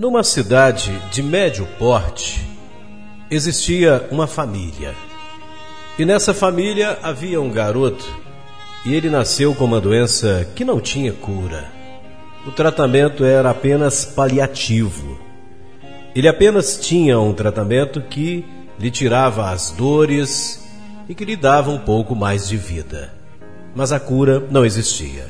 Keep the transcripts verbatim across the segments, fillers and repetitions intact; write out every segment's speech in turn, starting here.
Numa cidade de médio porte, existia uma família. E nessa família havia um garoto, e ele nasceu com uma doença que não tinha cura. O tratamento era apenas paliativo. Ele apenas tinha um tratamento que lhe tirava as dores e que lhe dava um pouco mais de vida. Mas a cura não existia.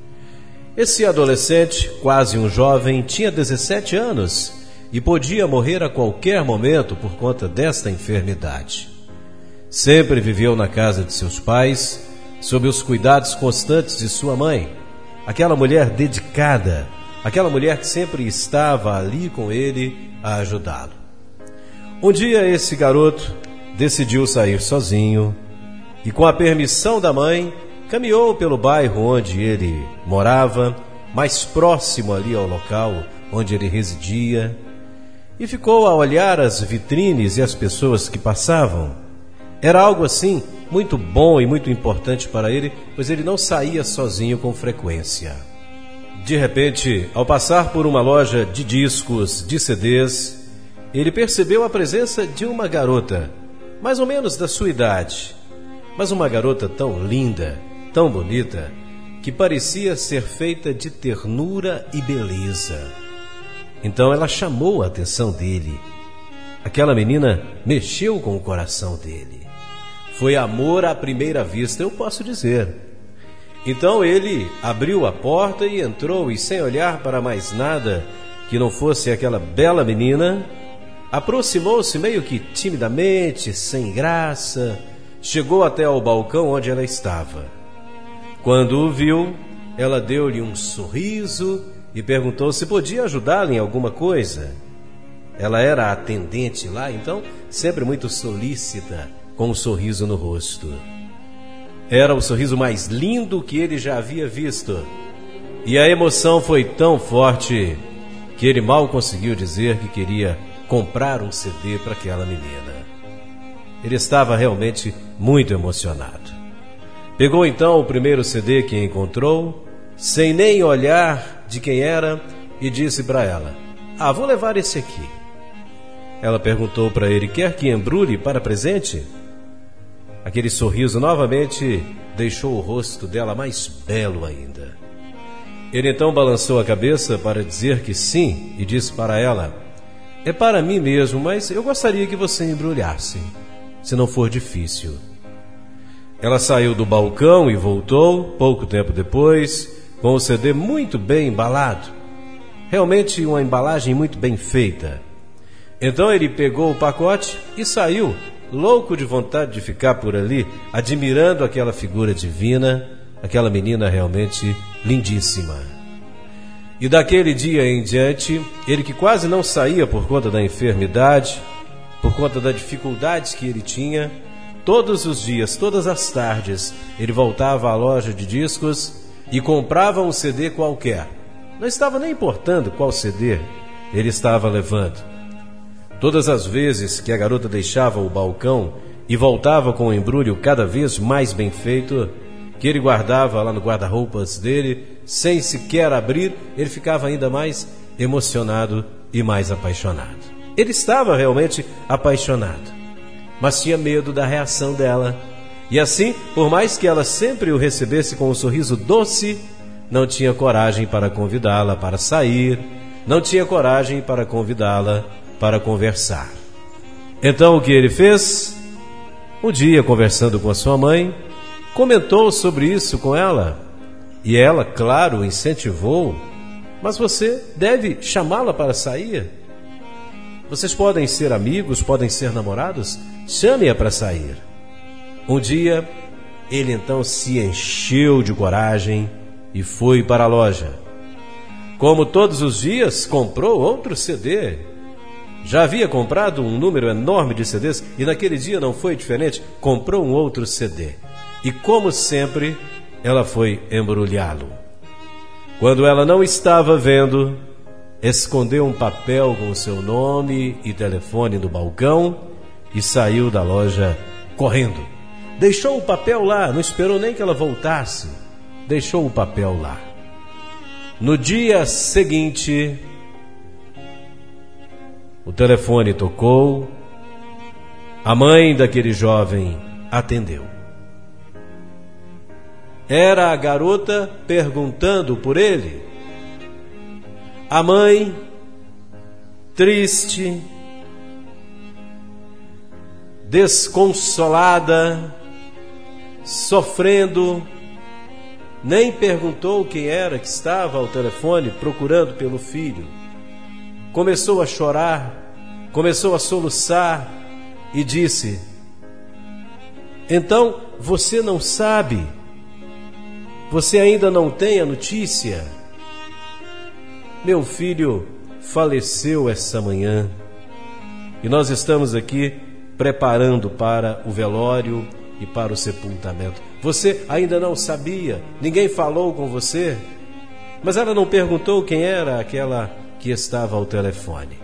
Esse adolescente, quase um jovem, tinha dezessete anos e podia morrer a qualquer momento por conta desta enfermidade. Sempre viveu na casa de seus pais, sob os cuidados constantes de sua mãe, aquela mulher dedicada, aquela mulher que sempre estava ali com ele a ajudá-lo. Um dia esse garoto decidiu sair sozinho e, com a permissão da mãe, caminhou pelo bairro onde ele morava, mais próximo ali ao local onde ele residia, e ficou a olhar as vitrines e as pessoas que passavam. Era algo assim muito bom e muito importante para ele, pois ele não saía sozinho com frequência. De repente, ao passar por uma loja de discos, de C Ds, ele percebeu a presença de uma garota, mais ou menos da sua idade, mas uma garota tão linda, tão bonita, que parecia ser feita de ternura e beleza. Então ela chamou a atenção dele. Aquela menina mexeu com o coração dele. Foi amor à primeira vista, eu posso dizer. Então ele abriu a porta e entrou, e sem olhar para mais nada que não fosse aquela bela menina, aproximou-se meio que timidamente, sem graça, chegou até ao balcão onde ela estava. Quando o viu, ela deu-lhe um sorriso e perguntou se podia ajudá-lo em alguma coisa. Ela era a atendente lá, então sempre muito solícita, com um sorriso no rosto. Era o sorriso mais lindo que ele já havia visto. E a emoção foi tão forte que ele mal conseguiu dizer que queria comprar um C D para aquela menina. Ele estava realmente muito emocionado. Pegou então o primeiro C D que encontrou, sem nem olhar de quem era, e disse para ela: "Ah, vou levar esse aqui." Ela perguntou para ele: "Quer que embrulhe para presente?" Aquele sorriso novamente deixou o rosto dela mais belo ainda. Ele então balançou a cabeça para dizer que sim e disse para ela: "É para mim mesmo, mas eu gostaria que você embrulhasse, se não for difícil." Ela saiu do balcão e voltou, pouco tempo depois, com o C D muito bem embalado. Realmente uma embalagem muito bem feita. Então ele pegou o pacote e saiu, louco de vontade de ficar por ali, admirando aquela figura divina, aquela menina realmente lindíssima. E daquele dia em diante, ele que quase não saía por conta da enfermidade, por conta das dificuldades que ele tinha, todos os dias, todas as tardes, ele voltava à loja de discos e comprava um C D qualquer. Não estava nem importando qual C D ele estava levando. Todas as vezes que a garota deixava o balcão e voltava com o embrulho cada vez mais bem feito, que ele guardava lá no guarda-roupas dele, sem sequer abrir, ele ficava ainda mais emocionado e mais apaixonado. Ele estava realmente apaixonado, mas tinha medo da reação dela. E assim, por mais que ela sempre o recebesse com um sorriso doce, não tinha coragem para convidá-la para sair, não tinha coragem para convidá-la para conversar. Então o que ele fez? Um dia, conversando com a sua mãe, comentou sobre isso com ela. E ela, claro, o incentivou. "Mas você deve chamá-la para sair. Vocês podem ser amigos, podem ser namorados, chame-a para sair." Um dia, ele então se encheu de coragem e foi para a loja. Como todos os dias, comprou outro C D. Já havia comprado um número enorme de C Ds e naquele dia não foi diferente, comprou um outro C D. E como sempre, ela foi embrulhá-lo. Quando ela não estava vendo, escondeu um papel com o seu nome e telefone no balcão e saiu da loja correndo. Deixou o papel lá, não esperou nem que ela voltasse. Deixou o papel lá. No dia seguinte, O telefone tocou. A mãe daquele jovem atendeu. Era a garota perguntando por ele. A mãe, triste, desconsolada, sofrendo, nem perguntou quem era que estava ao telefone procurando pelo filho. Começou a chorar, começou a soluçar e disse: então você não sabe? Você ainda não tem a notícia? Meu filho faleceu essa manhã e nós estamos aqui preparando para o velório e para o sepultamento. Você ainda não sabia? Ninguém falou com você? Mas ela não perguntou quem era aquela que estava ao telefone.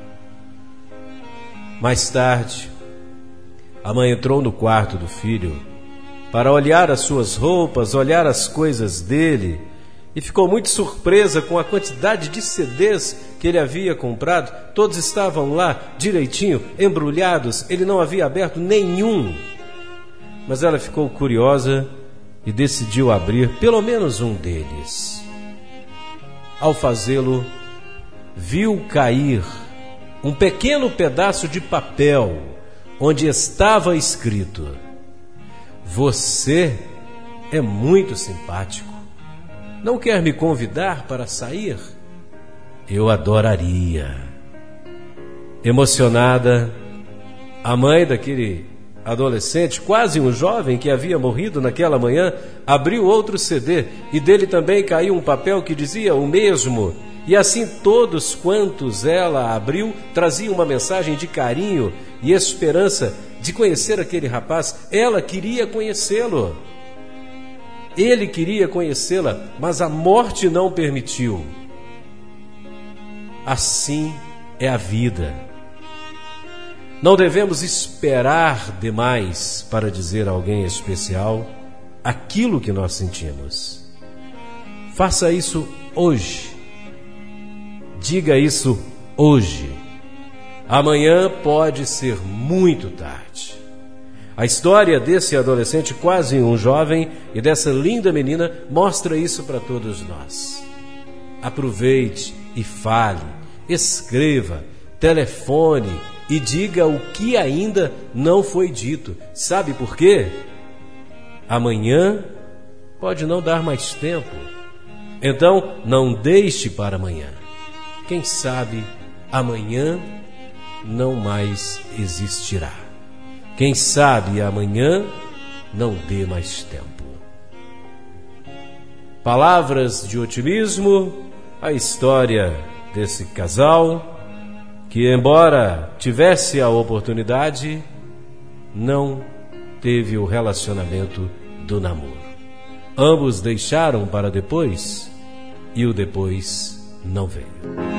Mais tarde, a mãe entrou no quarto do filho para olhar as suas roupas, olhar as coisas dele, e ficou muito surpresa com a quantidade de C Ds que ele havia comprado. Todos estavam lá direitinho, embrulhados, ele não havia aberto nenhum. Mas ela ficou curiosa e decidiu abrir pelo menos um deles. Ao fazê-lo, viu cair um pequeno pedaço de papel onde estava escrito: você é muito simpático. Não quer me convidar para sair? Eu adoraria. Emocionada, a mãe daquele adolescente, quase um jovem que havia morrido naquela manhã, abriu outro C D e dele também caiu um papel que dizia o mesmo. E assim todos quantos ela abriu traziam uma mensagem de carinho e esperança de conhecer aquele rapaz. Ela queria conhecê-lo. Ele queria conhecê-la, mas a morte não permitiu. Assim é a vida. Não devemos esperar demais para dizer a alguém especial aquilo que nós sentimos. Faça isso hoje. Diga isso hoje. Amanhã pode ser muito tarde. A história desse adolescente, quase um jovem, e dessa linda menina mostra isso para todos nós. Aproveite e fale, escreva, telefone e diga o que ainda não foi dito. Sabe por quê? Amanhã pode não dar mais tempo. Então, não deixe para amanhã. Quem sabe amanhã não mais existirá. Quem sabe amanhã não dê mais tempo. Palavras de otimismo, a história desse casal que, embora tivesse a oportunidade, não teve o relacionamento do namoro. Ambos deixaram para depois e o depois não veio.